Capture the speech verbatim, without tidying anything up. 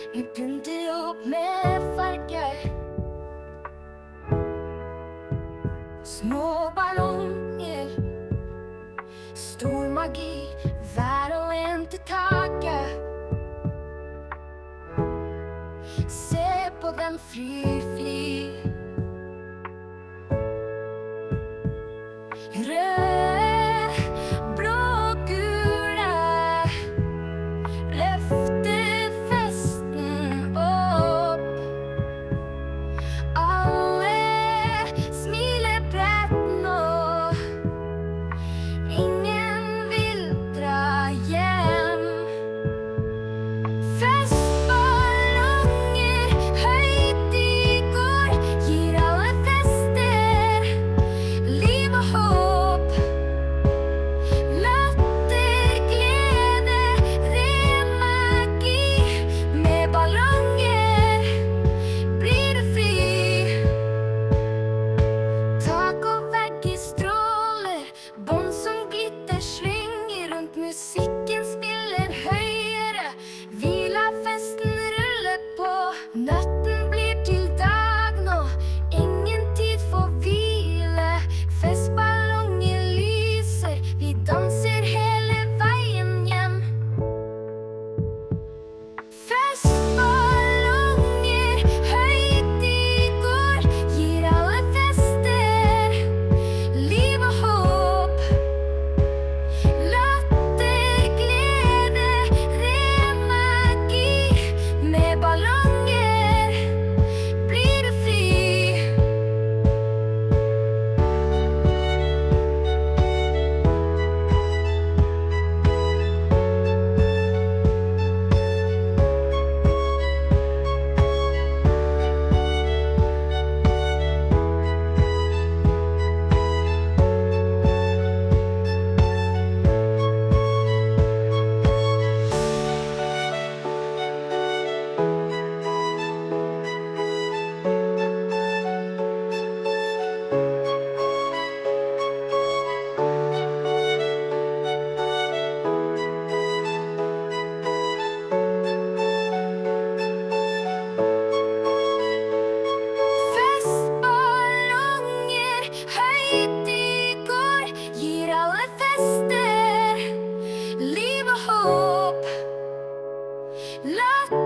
Vi pynter opp med farger. Små ballonger, stor magi, hver og en til taket. Se på dem fly, fly. Rød, blå, gule, løfter festen opp. Alle smiler bredt nå. Ingen vil dra hjem. Festballonger, høyt i går, gir alle fester liv og håp. Latter, glede, ren magi. Med ballonger blir du fri. Tak og vegger stråler, bånd som glitter, slynger rundt. Musikken spiller høyere, vi lar festen rulle på. Natten blir til dag nå, ingen tid for hvile. Festballonger lyser, vi danser hele veien hjem. Festballonger, høyt i går, gir alle fester liv og håp. Latter, glede, ren magi. Med ballonger blir du fri. Festballonger, høyt i går, gir alle fester liv og håp. Latter